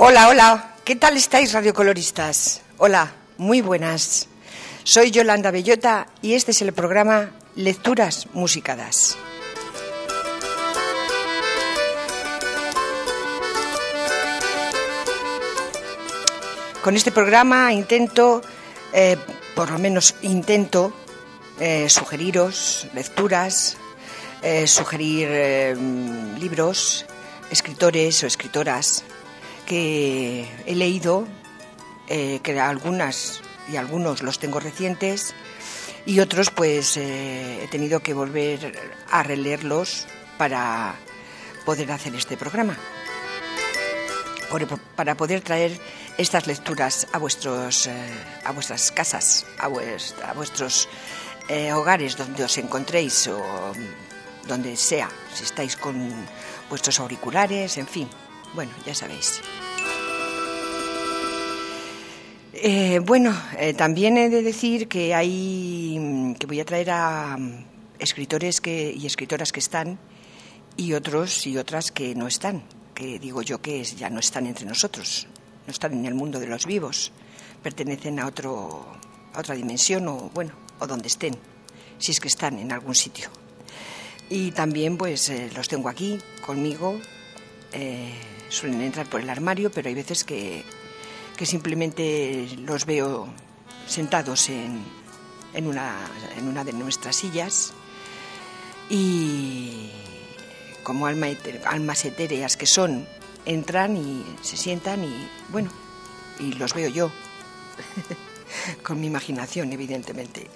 Hola, hola, ¿qué tal estáis, radiocoloristas? Hola, muy buenas. Soy Yolanda Bellota y este es el programa Lecturas Musicadas. Con este programa intento, por lo menos intento, sugeriros lecturas, sugerir libros, escritores o escritoras que he leído, que algunas y algunos los tengo recientes y otros pues he tenido que volver a releerlos para poder hacer este programa, para poder traer estas lecturas a vuestras casas, a vuestros hogares donde os encontréis o donde sea, si estáis con vuestros auriculares, en fin, bueno, ya sabéis. También he de decir que voy a traer a escritores y escritoras que están y otros y otras que no están, que digo yo que ya no están entre nosotros, no están en el mundo de los vivos, pertenecen a otra dimensión o donde estén, si es que están en algún sitio. Y también pues los tengo aquí conmigo, suelen entrar por el armario, pero hay veces que simplemente los veo sentados en una de nuestras sillas y como almas etéreas que son, entran y se sientan y los veo yo, con mi imaginación, evidentemente.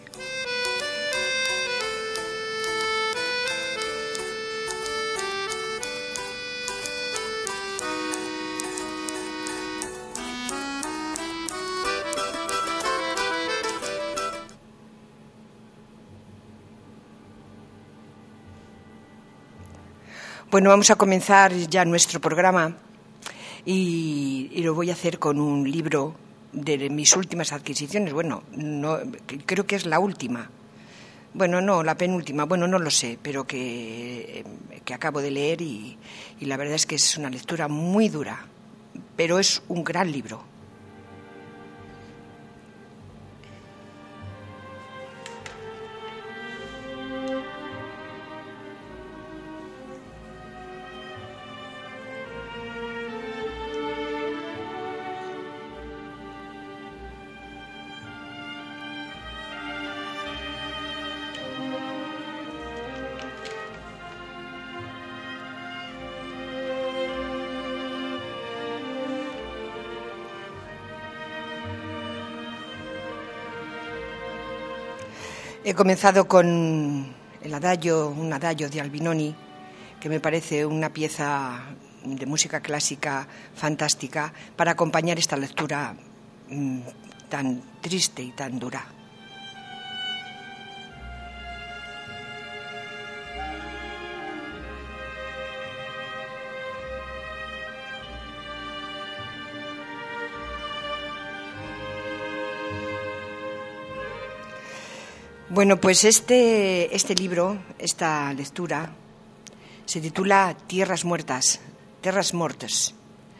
Bueno, vamos a comenzar ya nuestro programa y lo voy a hacer con un libro de mis últimas adquisiciones. Bueno, no, creo que es la última. Bueno, no, la penúltima. Bueno, no lo sé, pero que acabo de leer y la verdad es que es una lectura muy dura, pero es un gran libro. He comenzado con un adagio de Albinoni, que me parece una pieza de música clásica fantástica para acompañar esta lectura tan triste y tan dura. Bueno, pues este libro, esta lectura, se titula Tierras Muertas, Terras Mortes.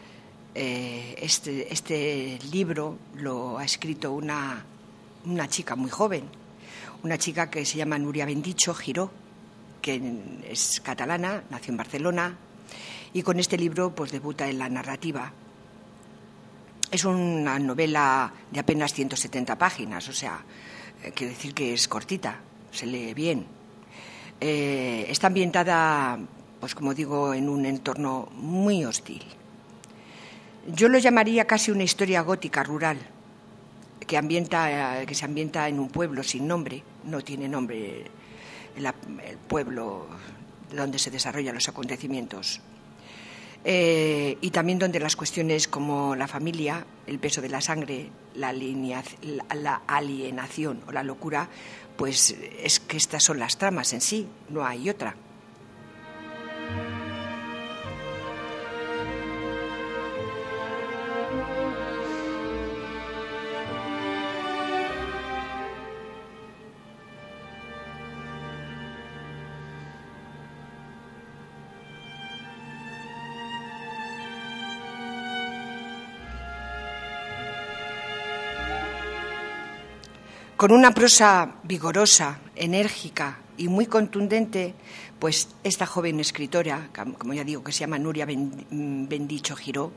Este libro lo ha escrito una chica muy joven, una chica que se llama Núria Bendicho Giró, que es catalana, nació en Barcelona, y con este libro pues debuta en la narrativa. Es una novela de apenas 170 páginas, o sea, quiere decir que es cortita, se lee bien. Está ambientada, pues como digo, en un entorno muy hostil. Yo lo llamaría casi una historia gótica rural, que se ambienta en un pueblo sin nombre, no tiene nombre el pueblo donde se desarrollan los acontecimientos. Y también donde las cuestiones como la familia, el peso de la sangre, la alienación o la locura, pues es que estas son las tramas en sí, no hay otra. Con una prosa vigorosa, enérgica y muy contundente, pues esta joven escritora, como ya digo, que se llama Nuria Bendicho Giró,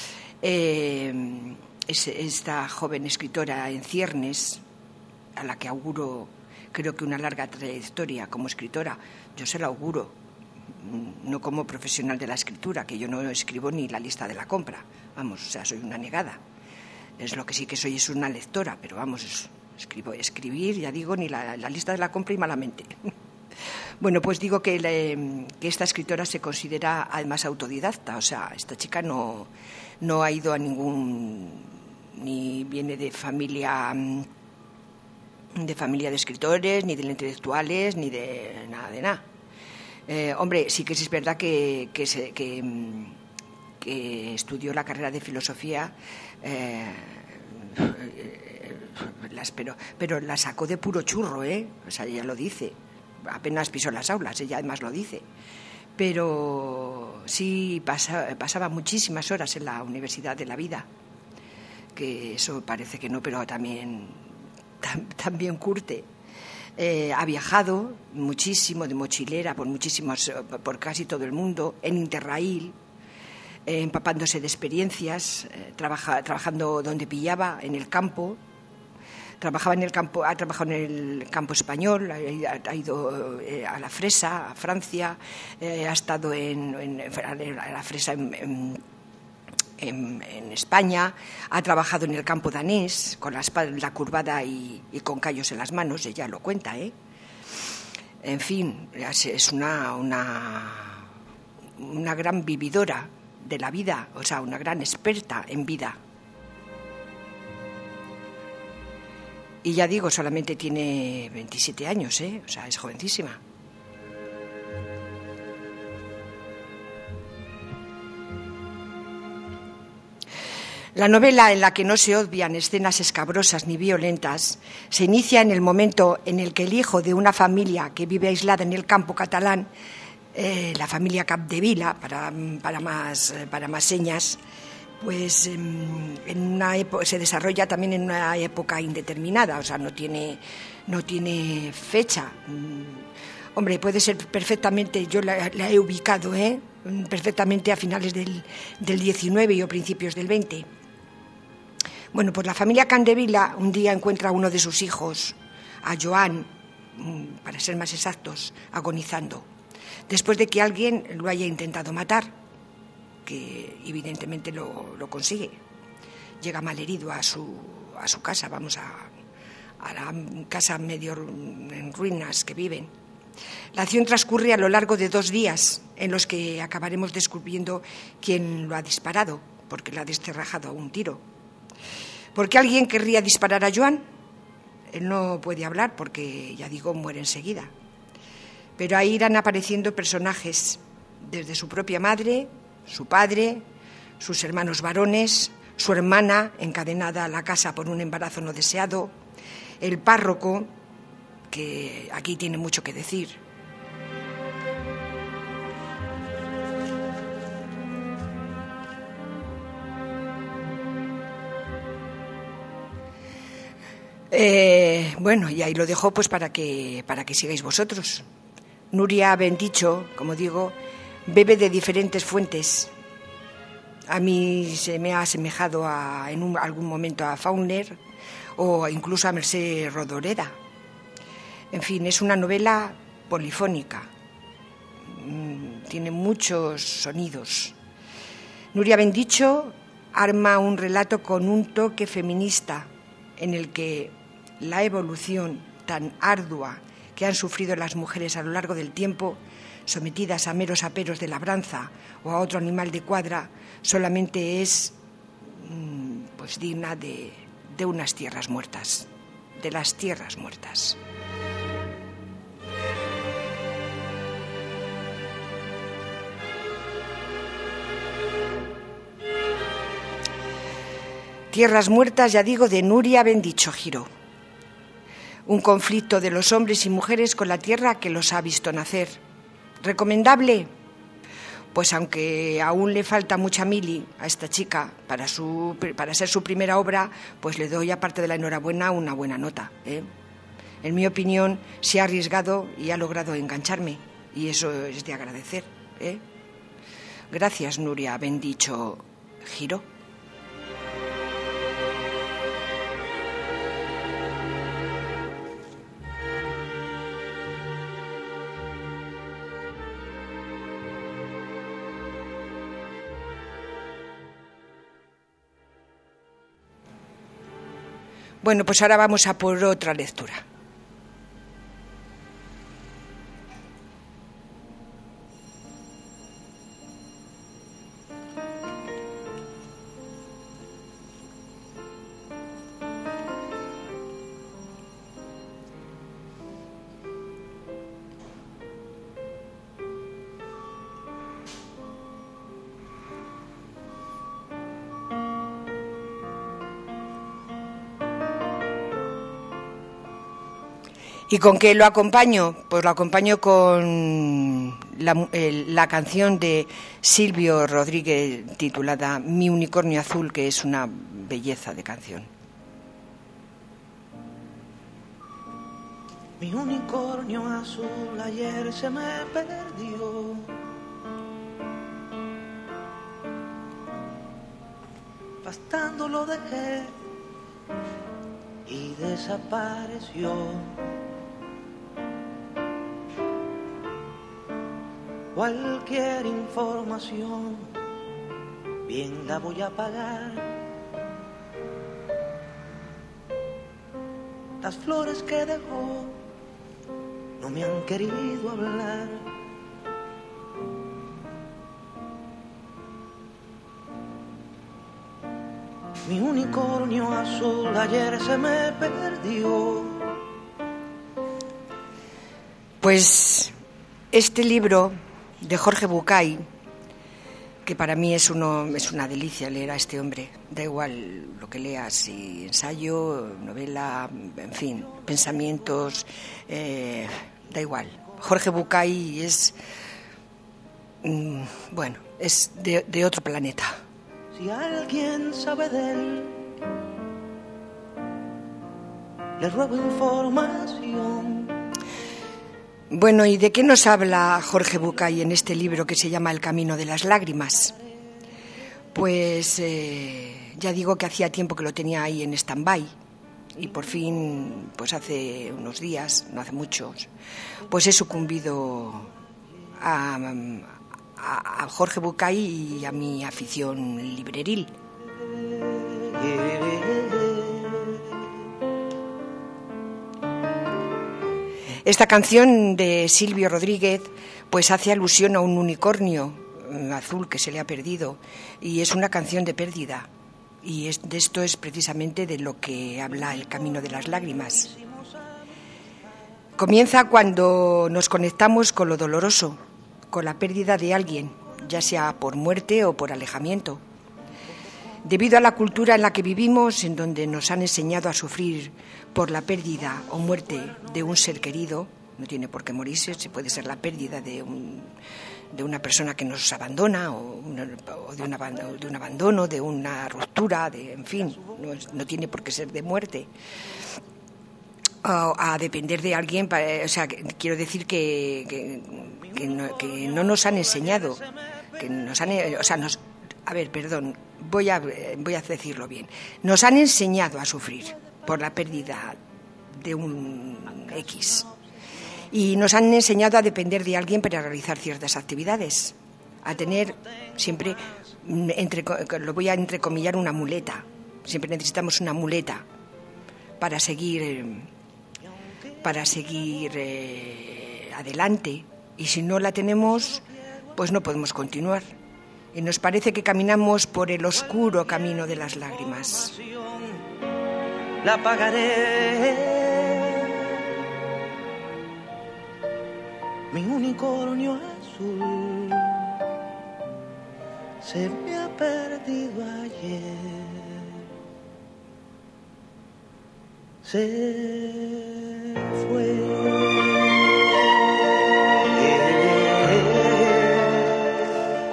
esta joven escritora en ciernes, a la que auguro, creo que una larga trayectoria como escritora, yo se la auguro, no como profesional de la escritura, que yo no escribo ni la lista de la compra, vamos, o sea, soy una negada. Es lo que sí que soy, es una lectora, pero vamos, escribir, ya digo, ni la lista de la compra y malamente. Bueno, pues digo que esta escritora se considera además autodidacta, o sea, esta chica no ha ido a ni viene de familia de escritores, ni de intelectuales, ni de nada. Hombre, sí que es verdad que estudió la carrera de filosofía, pero la sacó de puro churro, o sea, ella lo dice, apenas pisó las aulas, ella además lo dice, pero sí pasaba muchísimas horas en la Universidad de la Vida, que eso parece que no, pero también curte. Ha viajado muchísimo de mochilera por casi todo el mundo, en Interrail, empapándose de experiencias, trabajando donde pillaba, en el campo. Trabajaba en el campo, ha trabajado en el campo español, ha ido a la fresa, a Francia, ha estado a la fresa en España, ha trabajado en el campo danés, con la espalda curvada y con callos en las manos, ella lo cuenta, En fin, es una gran vividora de la vida, o sea, una gran experta en vida. Y ya digo, solamente tiene 27 años, o sea, es jovencísima. La novela, en la que no se obvian escenas escabrosas ni violentas, se inicia en el momento en el que el hijo de una familia que vive aislada en el campo catalán, la familia Capdevila, para más señas, pues se desarrolla también en una época indeterminada, o sea, no tiene fecha. Hombre, puede ser perfectamente, yo la he ubicado, perfectamente a finales del 19 y o principios del 20. Bueno, pues la familia Capdevila un día encuentra a uno de sus hijos, a Joan, para ser más exactos, agonizando, después de que alguien lo haya intentado matar, que evidentemente lo consigue. Llega malherido a su casa, vamos a la casa medio en ruinas que viven. La acción transcurre a lo largo de 2 días, en los que acabaremos descubriendo quién lo ha disparado, porque lo ha descerrajado a un tiro. ¿Por qué alguien querría disparar a Joan? Él no puede hablar porque, ya digo, muere enseguida. Pero ahí irán apareciendo personajes, desde su propia madre, su padre, sus hermanos varones, su hermana encadenada a la casa por un embarazo no deseado, el párroco, que aquí tiene mucho que decir. Bueno, y ahí lo dejo pues para que sigáis vosotros. Nuria Bendicho, como digo, bebe de diferentes fuentes. A mí se me ha asemejado algún momento a Faulkner o incluso a Mercè Rodoreda. En fin, es una novela polifónica. Tiene muchos sonidos. Nuria Bendicho arma un relato con un toque feminista en el que la evolución tan ardua que han sufrido las mujeres a lo largo del tiempo, sometidas a meros aperos de labranza o a otro animal de cuadra, solamente es pues digna de unas tierras muertas, de las tierras muertas. Tierras muertas, ya digo, de Nuria Bendicho Giró. Un conflicto de los hombres y mujeres con la tierra que los ha visto nacer. ¿Recomendable? pues aunque aún le falta mucha mili a esta chica para ser su primera obra, pues le doy, aparte de la enhorabuena, una buena nota, ¿eh? En mi opinión, se ha arriesgado y ha logrado engancharme, y eso es de agradecer, ¿eh? Gracias, Nuria, ben dicho, Giro. Bueno, pues ahora vamos a por otra lectura. ¿Y con qué lo acompaño? Pues lo acompaño con la canción de Silvio Rodríguez titulada Mi unicornio azul, que es una belleza de canción. Mi unicornio azul ayer se me perdió. Pastando lo dejé y desapareció. Cualquier información, bien la voy a pagar. Las flores que dejó no me han querido hablar. Mi unicornio azul ayer se me perdió. Pues este libro de Jorge Bucay, que para mí es una delicia leer a este hombre, da igual lo que leas, si ensayo, novela, en fin, pensamientos, da igual. Jorge Bucay es, bueno, es de otro planeta. Si alguien sabe de él, le ruego información. Bueno, ¿y de qué nos habla Jorge Bucay en este libro que se llama El camino de las lágrimas? Pues ya digo que hacía tiempo que lo tenía ahí en stand-by y por fin, pues hace unos días, no hace muchos, pues he sucumbido a Jorge Bucay y a mi afición libreril. Esta canción de Silvio Rodríguez pues hace alusión a un unicornio azul que se le ha perdido, y es una canción de pérdida, y de esto es precisamente de lo que habla El camino de las lágrimas. Comienza cuando nos conectamos con lo doloroso, con la pérdida de alguien, ya sea por muerte o por alejamiento. Debido a la cultura en la que vivimos, en donde nos han enseñado a sufrir por la pérdida o muerte de un ser querido, no tiene por qué morirse, se puede ser la pérdida de una persona que nos abandona o de un abandono, de una ruptura, en fin, no tiene por qué ser de muerte. A depender de alguien, o sea, quiero decir que no nos han enseñado, a ver, perdón, voy a decirlo bien. Nos han enseñado a sufrir por la pérdida de un X. Y nos han enseñado a depender de alguien para realizar ciertas actividades. A tener siempre, lo voy a entrecomillar, una muleta. Siempre necesitamos una muleta para seguir adelante. Y si no la tenemos, pues no podemos continuar. Y nos parece que caminamos por el oscuro camino de las lágrimas. La pagaré. Mi unicornio azul se me ha perdido ayer. Se fue.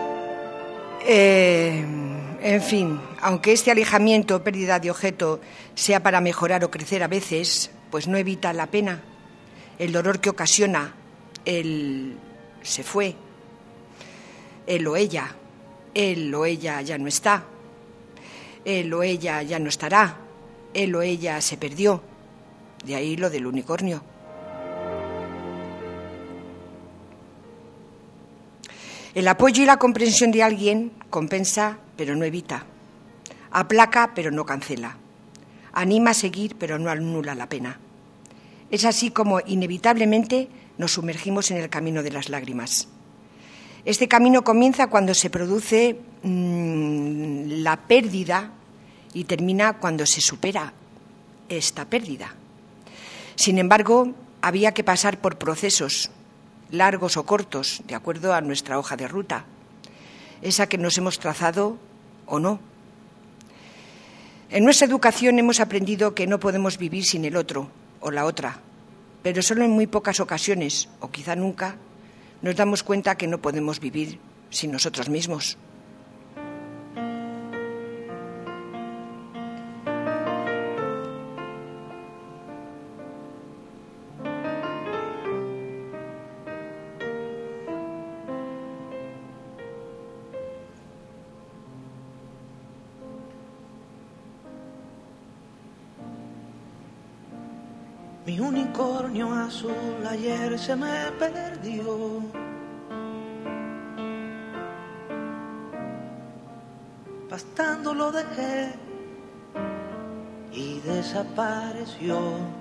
En fin, aunque este alejamiento o pérdida de objeto sea para mejorar o crecer a veces, pues no evita la pena, el dolor que ocasiona, el se fue, él o ella ya no está, él o ella ya no estará, él o ella se perdió, de ahí lo del unicornio. El apoyo y la comprensión de alguien compensa, pero no evita. Aplaca, pero no cancela. Anima a seguir, pero no anula la pena. Es así como inevitablemente nos sumergimos en el camino de las lágrimas. Este camino comienza cuando se produce la pérdida y termina cuando se supera esta pérdida. Sin embargo, había que pasar por procesos largos o cortos, de acuerdo a nuestra hoja de ruta, esa que nos hemos trazado o no. En nuestra educación hemos aprendido que no podemos vivir sin el otro o la otra, pero solo en muy pocas ocasiones, o quizá nunca, nos damos cuenta que no podemos vivir sin nosotros mismos. Mi unicornio azul ayer se me perdió. Pastando lo dejé y desapareció.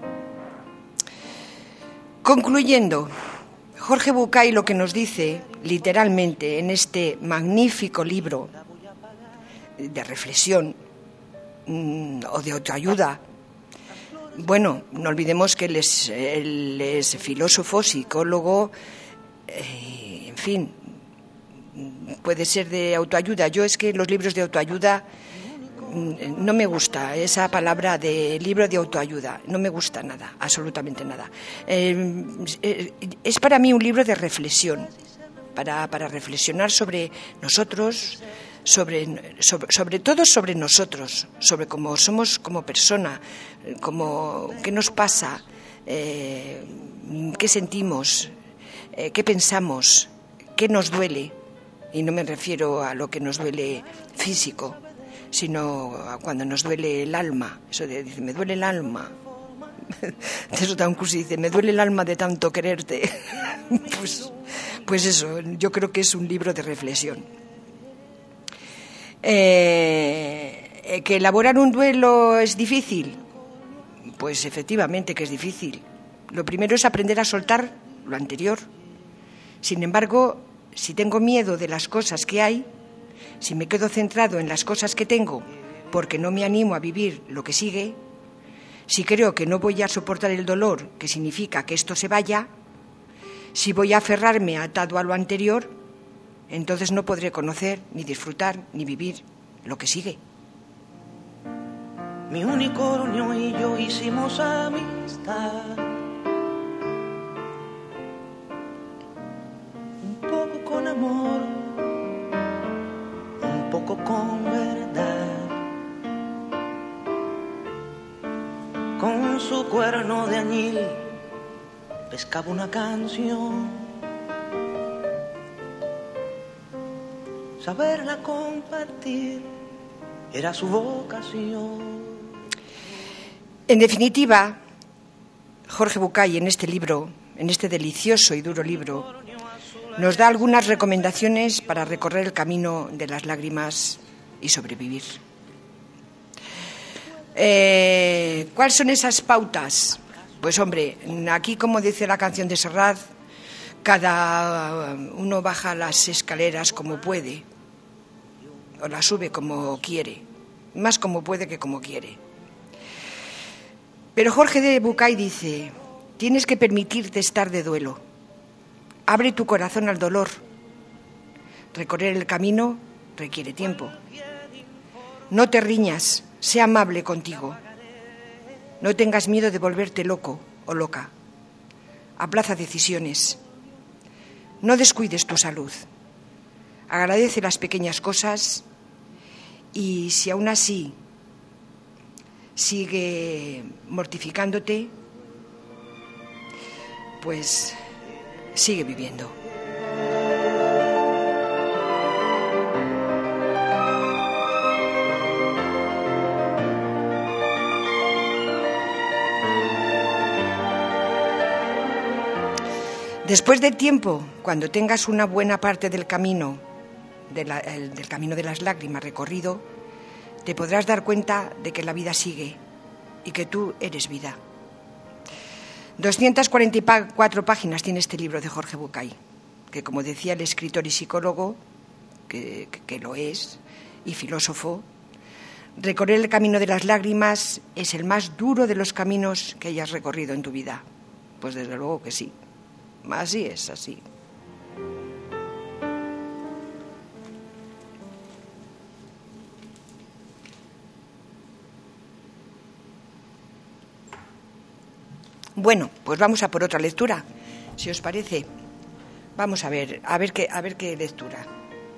Concluyendo, Jorge Bucay lo que nos dice, literalmente, en este magnífico libro de reflexión o de autoayuda. Bueno, no olvidemos que él es filósofo, psicólogo, en fin, puede ser de autoayuda. Yo es que los libros de autoayuda no me gusta esa palabra de libro de autoayuda, no me gusta nada, absolutamente nada. Es para mí un libro de reflexión, para reflexionar sobre nosotros, sobre todo sobre nosotros, sobre cómo somos como persona, qué nos pasa, qué sentimos, qué pensamos, qué nos duele. Y no me refiero a lo que nos duele físico, sino a cuando nos duele el alma. Eso de, dice, me duele el alma. Eso da un curso y dice, me duele el alma de tanto quererte. Pues eso, yo creo que es un libro de reflexión. ¿Que elaborar un duelo es difícil? Pues efectivamente que es difícil. Lo primero es aprender a soltar lo anterior. Sin embargo, si tengo miedo de las cosas que hay, si me quedo centrado en las cosas que tengo porque no me animo a vivir lo que sigue, si creo que no voy a soportar el dolor, que significa que esto se vaya, si voy a aferrarme atado a lo anterior, entonces no podré conocer, ni disfrutar, ni vivir lo que sigue. Mi unicornio y yo hicimos amistad. Un poco con amor, un poco con verdad. Con su cuerno de añil pescaba una canción. Saberla compartir era su vocación. En definitiva, Jorge Bucay en este libro, en este delicioso y duro libro, nos da algunas recomendaciones para recorrer el camino de las lágrimas y sobrevivir. ¿Cuáles son esas pautas? Pues hombre, aquí como dice la canción de Serrat, cada uno baja las escaleras como puede, o las sube como quiere, más como puede que como quiere. Pero Jorge de Bucay dice, tienes que permitirte estar de duelo. Abre tu corazón al dolor. Recorrer el camino requiere tiempo. No te riñas, sé amable contigo. No tengas miedo de volverte loco o loca. Aplaza decisiones. No descuides tu salud. Agradece las pequeñas cosas Y si aún así sigue mortificándote, pues sigue viviendo. Después del tiempo, cuando tengas una buena parte del camino, del camino de las lágrimas recorrido, te podrás dar cuenta de que la vida sigue y que tú eres vida. 244 páginas tiene este libro de Jorge Bucay, que, como decía el escritor y psicólogo, que lo es, y filósofo, recorrer el camino de las lágrimas es el más duro de los caminos que hayas recorrido en tu vida. Pues desde luego que sí. Así es, así. Bueno, pues vamos a por otra lectura, si os parece. Vamos a ver qué lectura.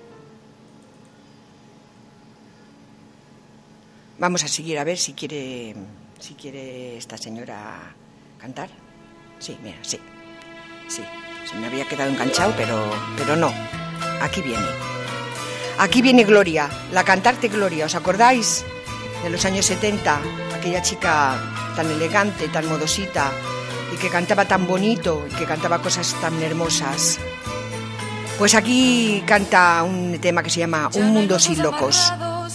Vamos a seguir a ver si quiere esta señora cantar. Sí, mira, sí. Sí, se me había quedado enganchado, pero no. Aquí viene. Aquí viene Gloria, la cantante Gloria. ¿Os acordáis de los años 70? Aquella chica tan elegante, tan modosita, y que cantaba tan bonito, y que cantaba cosas tan hermosas. Pues aquí canta un tema que se llama Un mundo sin locos.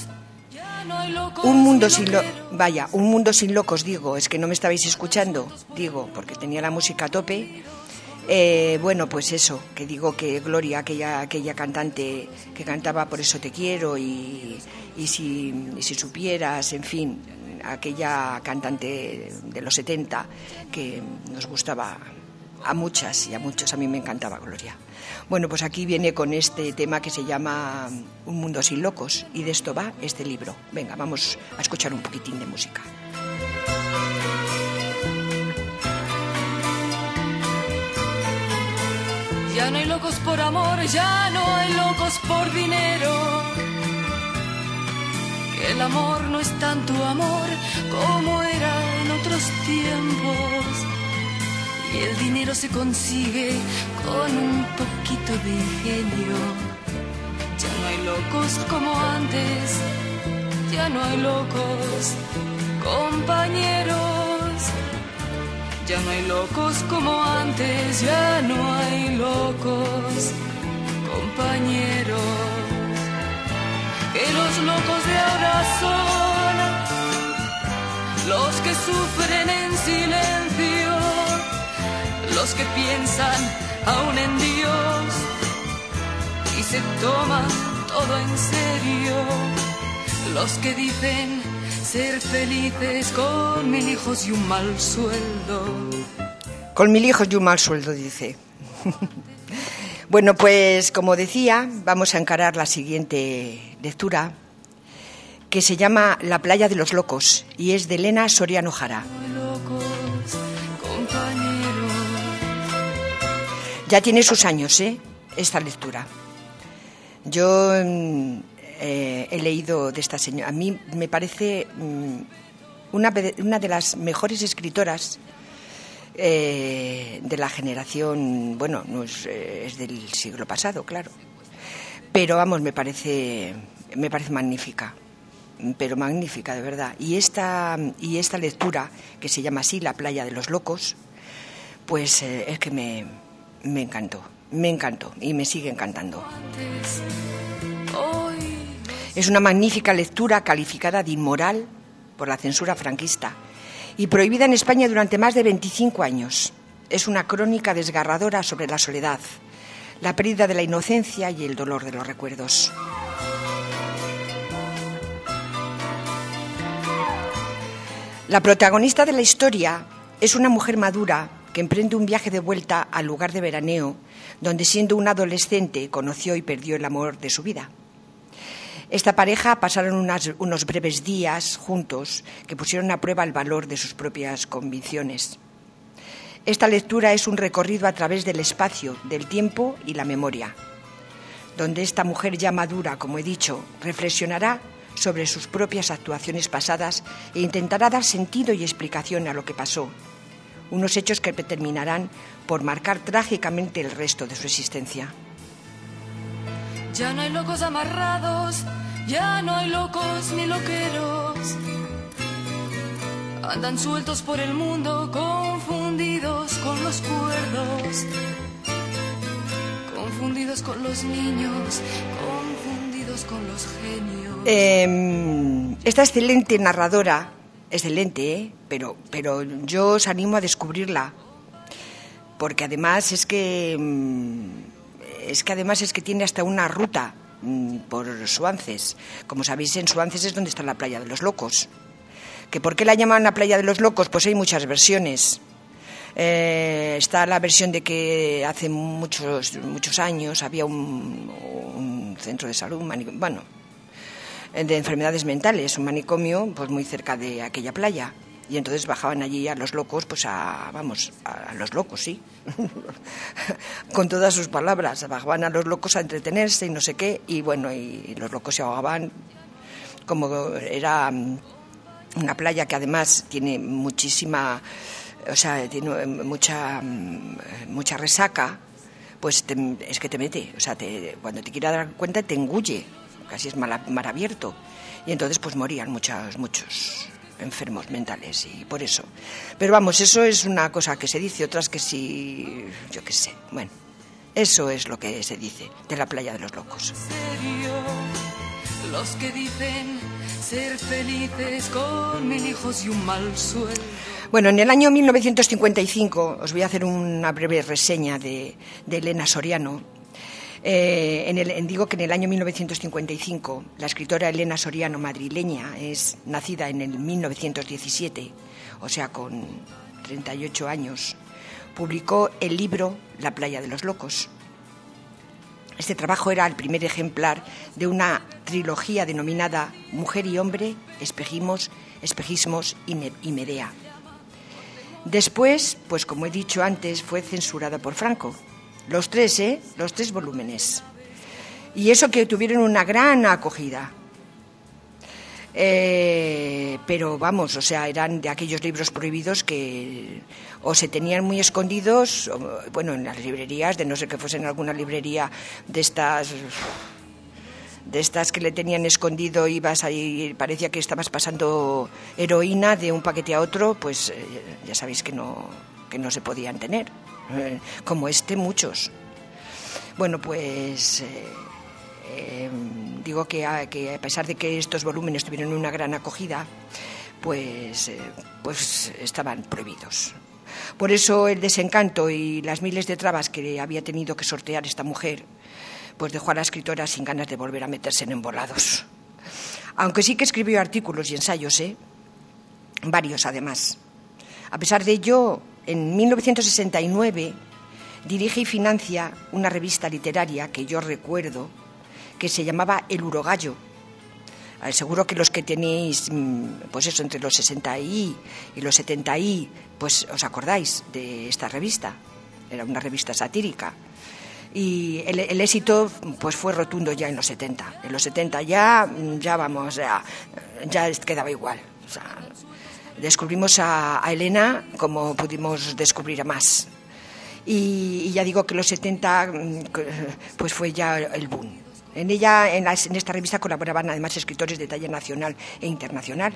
Un mundo sin locos, digo. Es que no me estabais escuchando, digo, porque tenía la música a tope. Bueno, pues eso, que digo que Gloria, aquella cantante que cantaba Por eso te quiero y si supieras, en fin, aquella cantante de los 70 que nos gustaba a muchas y a muchos, a mí me encantaba Gloria. Bueno, pues aquí viene con este tema que se llama Un mundo sin locos, y de esto va este libro. Venga, vamos a escuchar un poquitín de música. Ya no hay locos por amor, ya no hay locos por dinero. Que el amor no es tanto amor como era en otros tiempos. Y el dinero se consigue con un poquito de ingenio. Ya no hay locos como antes, ya no hay locos compañeros. Ya no hay locos como antes, ya no hay locos compañeros. Que los locos de ahora son los que sufren en silencio, los que piensan aún en Dios y se toman todo en serio, los que dicen ser felices con 1000 hijos y un mal sueldo. Con 1000 hijos y un mal sueldo, dice. Bueno, pues como decía, vamos a encarar la siguiente lectura, que se llama La playa de los locos, y es de Elena Soriano Jara. Ya tiene sus años, esta lectura. Yo he leído de esta señora. A mí me parece una de las mejores escritoras de la generación, bueno, no es del siglo pasado, claro, pero vamos, me parece magnífica, pero magnífica, de verdad. Y esta lectura, que se llama así, La playa de los locos, pues es que me encantó y me sigue encantando. Es una magnífica lectura calificada de inmoral por la censura franquista y prohibida en España durante más de 25 años. Es una crónica desgarradora sobre la soledad, la pérdida de la inocencia y el dolor de los recuerdos. La protagonista de la historia es una mujer madura que emprende un viaje de vuelta al lugar de veraneo donde, siendo una adolescente, conoció y perdió el amor de su vida. Esta pareja pasaron unos breves días juntos que pusieron a prueba el valor de sus propias convicciones. Esta lectura es un recorrido a través del espacio, del tiempo y la memoria, donde esta mujer ya madura, como he dicho, reflexionará sobre sus propias actuaciones pasadas e intentará dar sentido y explicación a lo que pasó. Unos hechos que terminarán por marcar trágicamente el resto de su existencia. Ya no hay locos amarrados, ya no hay locos ni loqueros. Andan sueltos por el mundo, confundidos con los cuerdos, confundidos con los niños, confundidos con los genios. Esta excelente narradora, excelente, pero yo os animo a descubrirla, porque además es que tiene hasta una ruta por Suances. Como sabéis, en Suances es donde está la playa de los locos. ¿Que por qué la llaman la playa de los locos? Pues hay muchas versiones. Está la versión de que hace muchos años había un centro de salud, de enfermedades mentales, un manicomio, pues muy cerca de aquella playa. Y entonces bajaban allí a los locos, pues a los locos, sí, con todas sus palabras. Bajaban a los locos a entretenerse y no sé qué, y bueno, y los locos se ahogaban. Como era una playa que además tiene tiene mucha resaca, pues es que te mete, cuando te quiera dar cuenta te engulle, casi es mar abierto. Y entonces pues morían muchos enfermos mentales y por eso. Pero vamos, eso es una cosa que se dice, otras que sí, yo qué sé. Bueno, eso es lo que se dice de la playa de los locos. Los que dicen ser felices con 1000 hijos y un mal sueldo. Bueno, en el año 1955 os voy a hacer una breve reseña de Elena Soriano. Digo que en el año 1955 la escritora Elena Soriano, madrileña, es nacida en el 1917, o sea, con 38 años, publicó el libro La playa de los locos. Este trabajo era el primer ejemplar de una trilogía denominada Mujer y hombre, espejismos y Medea. Después, pues como he dicho antes, fue censurada por Franco. Los tres volúmenes. Y eso que tuvieron una gran acogida. Pero vamos, eran de aquellos libros prohibidos que o se tenían muy escondidos, en las librerías, de no ser que fuesen alguna librería de estas que le tenían escondido, ibas ahí, parecía que estabas pasando heroína de un paquete a otro, pues ya sabéis que no se podían tener, como muchos. Bueno, pues digo que a pesar de que estos volúmenes tuvieron una gran acogida, pues estaban prohibidos. Por eso el desencanto y las miles de trabas que había tenido que sortear esta mujer, pues dejó a la escritora sin ganas de volver a meterse en embolados. Aunque sí que escribió artículos y ensayos, varios además. A pesar de ello, en 1969 dirige y financia una revista literaria que yo recuerdo, que se llamaba El Urogallo. Seguro que los que tenéis, pues eso, entre los 60 y los 70 pues os acordáis de esta revista. Era una revista satírica. Y el éxito pues fue rotundo ya en los 70. En los 70 ya quedaba igual. Descubrimos a Elena como pudimos descubrir a más. Y ya digo que los 70 pues fue ya el boom. En ella, en esta revista colaboraban además escritores de talla nacional e internacional.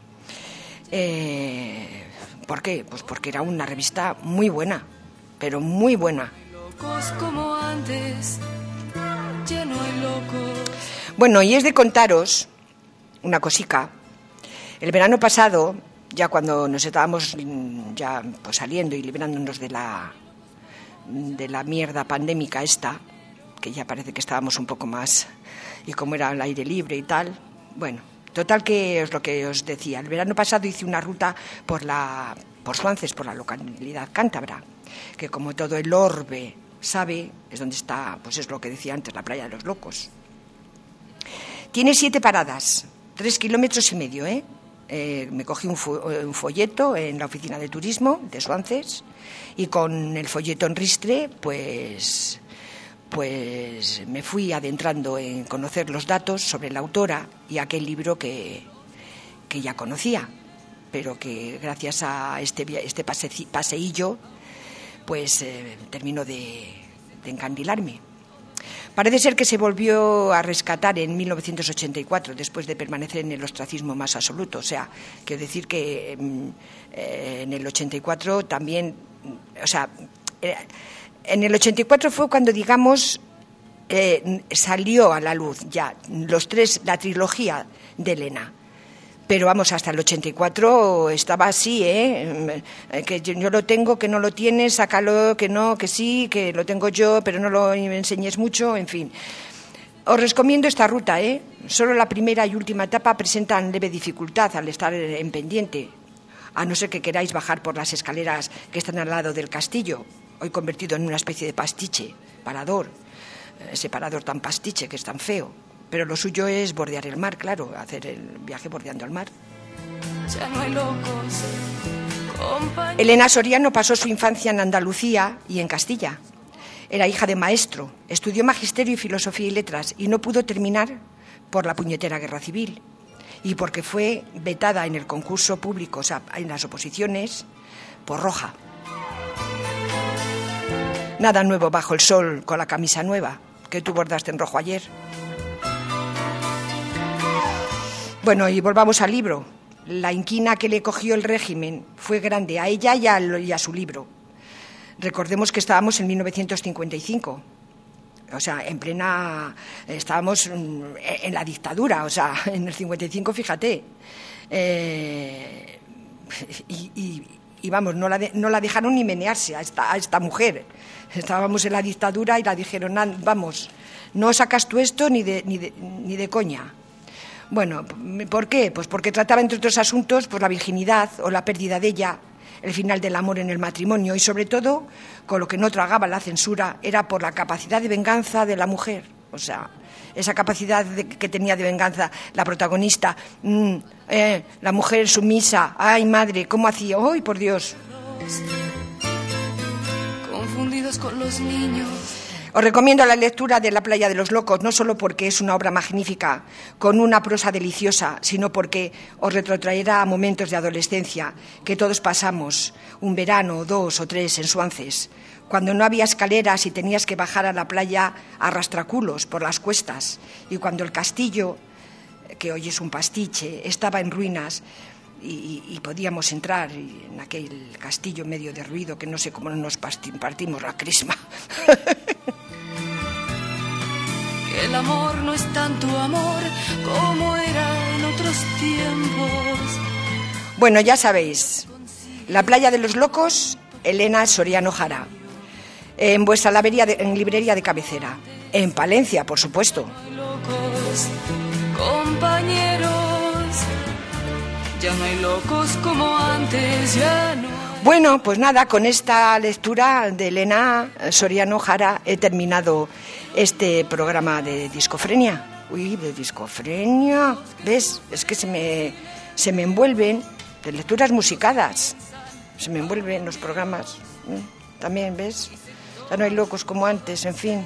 ¿Por qué? Pues porque era una revista muy buena, pero muy buena. Como antes, ya no hay locos. Bueno, y es de contaros una cosica. El verano pasado, ya cuando nos estábamos ya pues saliendo y librándonos de la mierda pandémica esta, que ya parece que estábamos un poco más, y como era al aire libre y tal, bueno, total que es lo que os decía. El verano pasado hice una ruta por Suances, por la localidad cántabra, que como todo el orbe sabe, es donde está, pues es lo que decía antes, la playa de los locos. Tiene 7 paradas, 3,5 kilómetros. Me cogí un folleto en la oficina de turismo de Suances y con el folleto en ristre, pues pues me fui adentrando en conocer los datos sobre la autora y aquel libro que ya conocía, pero que gracias a este paseillo pues terminó de encandilarme. Parece ser que se volvió a rescatar en 1984, después de permanecer en el ostracismo más absoluto. O sea, quiero decir que en el 84 también, o sea, en el 84 fue cuando, digamos, salió a la luz ya la trilogía de Elena. Pero vamos, hasta el 84 estaba así, que yo lo tengo, que no lo tienes, sácalo, que no, que sí, que lo tengo yo, pero no lo enseñes mucho, en fin. Os recomiendo esta ruta, Solo la primera y última etapa presentan leve dificultad al estar en pendiente, a no ser que queráis bajar por las escaleras que están al lado del castillo, hoy convertido en una especie de pastiche, parador, ese parador tan pastiche que es tan feo. Pero lo suyo es bordear el mar, claro, hacer el viaje bordeando el mar. Ya no hay locos, Elena Soriano pasó su infancia en Andalucía y en Castilla. Era hija de maestro, estudió magisterio y filosofía y letras y no pudo terminar por la puñetera guerra civil y porque fue vetada en el concurso público, o sea, en las oposiciones, por roja. Nada nuevo bajo el sol con la camisa nueva que tú bordaste en rojo ayer. Bueno, y volvamos al libro. La inquina que le cogió el régimen fue grande a ella y a su libro. Recordemos que estábamos en 1955, o sea, estábamos en la dictadura, o sea, en el 55, fíjate. Y vamos, no la dejaron ni menearse a esta mujer. Estábamos en la dictadura y la dijeron, vamos, no sacas tú esto ni de coña. Bueno, ¿por qué? Pues porque trataba, entre otros asuntos, pues la virginidad o la pérdida de ella, el final del amor en el matrimonio y, sobre todo, con lo que no tragaba la censura, era por la capacidad de venganza de la mujer. O sea, esa capacidad que tenía de venganza la protagonista, la mujer sumisa, ay madre, ¿cómo hacía? ¡Ay, por Dios! Confundidos con los niños. Os recomiendo la lectura de La playa de los locos, no solo porque es una obra magnífica, con una prosa deliciosa, sino porque os retrotraerá a momentos de adolescencia que todos pasamos, un verano, 2 o 3 en Suances, cuando no había escaleras y tenías que bajar a la playa a rastraculos por las cuestas, y cuando el castillo, que hoy es un pastiche, estaba en ruinas, y podíamos entrar en aquel castillo medio derruido que no sé cómo nos partimos la crisma. El amor no es tanto amor como era en otros tiempos. Bueno, ya sabéis, La playa de los locos, Elena Soriano Jara. En vuestra librería de cabecera. En Palencia, por supuesto. Locos, compañeros, ya no hay locos como antes, ya no. Bueno, pues nada, con esta lectura de Elena Soriano Jara he terminado este programa de Discofrenia. Uy, de Discofrenia, ¿ves? Es que se me envuelven de lecturas musicadas. Se me envuelven los programas. También, ¿ves? Ya no hay locos como antes, en fin.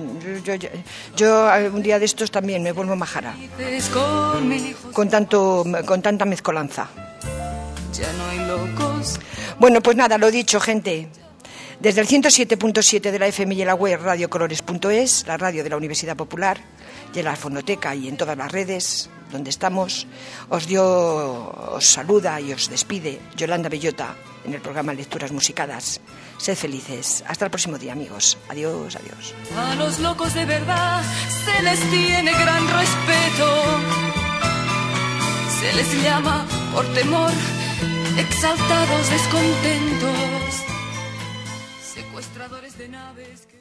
Yo un día de estos también me vuelvo majara. Con tanta mezcolanza. Ya no hay locos. Bueno, pues nada, lo dicho, gente. Desde el 107.7 de la FM y en la web radiocolores.es, la radio de la Universidad Popular, y en la fonoteca y en todas las redes donde estamos, os saluda y os despide Yolanda Bellota en el programa Lecturas Musicadas. Sed felices. Hasta el próximo día, amigos. Adiós, adiós. A los locos de verdad se les tiene gran respeto. Se les llama por temor exaltados, descontentos, secuestradores de naves.